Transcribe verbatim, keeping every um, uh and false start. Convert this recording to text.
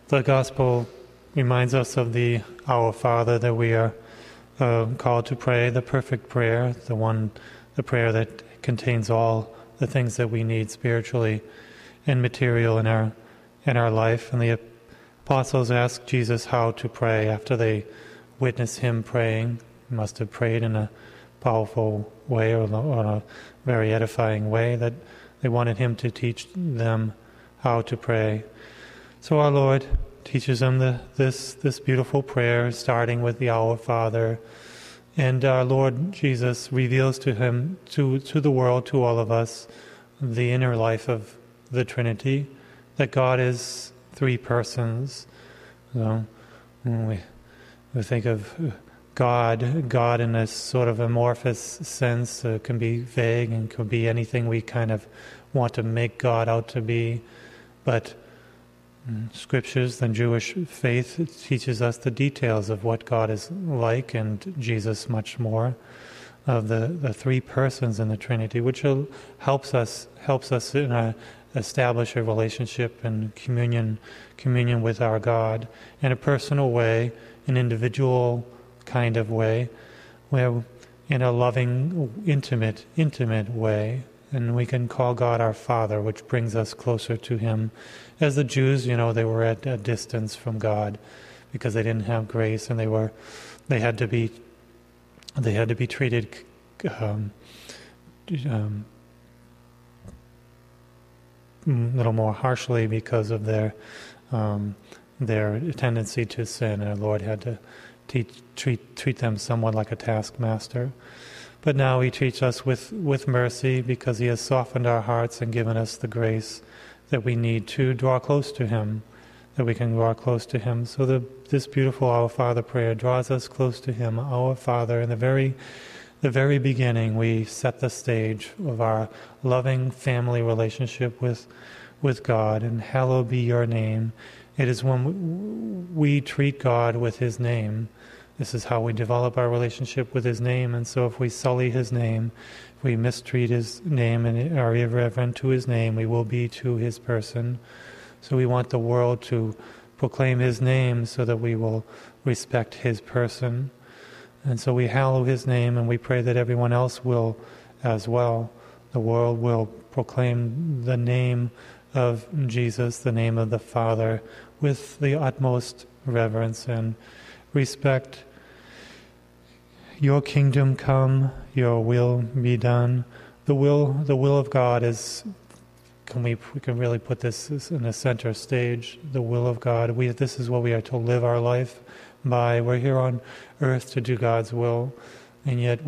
The Gospel reminds us of the Our Father that we are uh, called to pray, the perfect prayer, the one, the prayer that contains all the things that we need spiritually and material in our in our life. And the apostles asked Jesus how to pray after they witnessed him praying. He must have prayed in a powerful way or, or a very edifying way that they wanted him to teach them how to pray. So our Lord teaches them the, this this beautiful prayer, starting with the Our Father. And our Lord Jesus reveals to him, to, to the world, to all of us, the inner life of the Trinity, that God is three persons. So when we, we think of God, God in a sort of amorphous sense, uh, can be vague and could be anything we kind of want to make God out to be. But Scriptures, the Jewish faith, teaches us the details of what God is like, and Jesus much more, of the, the three persons in the Trinity, which helps us helps us in a, establish a relationship and communion communion with our God in a personal way, an individual kind of way, where in a loving, intimate, intimate way. And we can call God our Father, which brings us closer to Him. As the Jews, you know, they were at a distance from God because they didn't have grace, and they were, they had to be, they had to be treated um, um, a little more harshly because of their um, their tendency to sin. And our Lord had to teach, treat treat them somewhat like a taskmaster. But now He treats us with, with mercy because He has softened our hearts and given us the grace that we need to draw close to Him, that we can draw close to Him. So the, this beautiful Our Father prayer draws us close to Him. Our Father, in the very, the very beginning, we set the stage of our loving family relationship with, with God, and hallowed be your name. It is when we treat God with His name. This is how we develop our relationship with His name. And so if we sully His name, if we mistreat His name and are irreverent to His name, we will be to His person. So we want the world to proclaim His name so that we will respect His person. And so we hallow His name, and we pray that everyone else will as well. The world will proclaim the name of Jesus, the name of the Father, with the utmost reverence and respect. Your kingdom come, your will be done. The will, the will of God is, can we, we can really put this in the center stage, the will of God. We, this is what we are to live our life by. We're here on earth to do God's will, and yet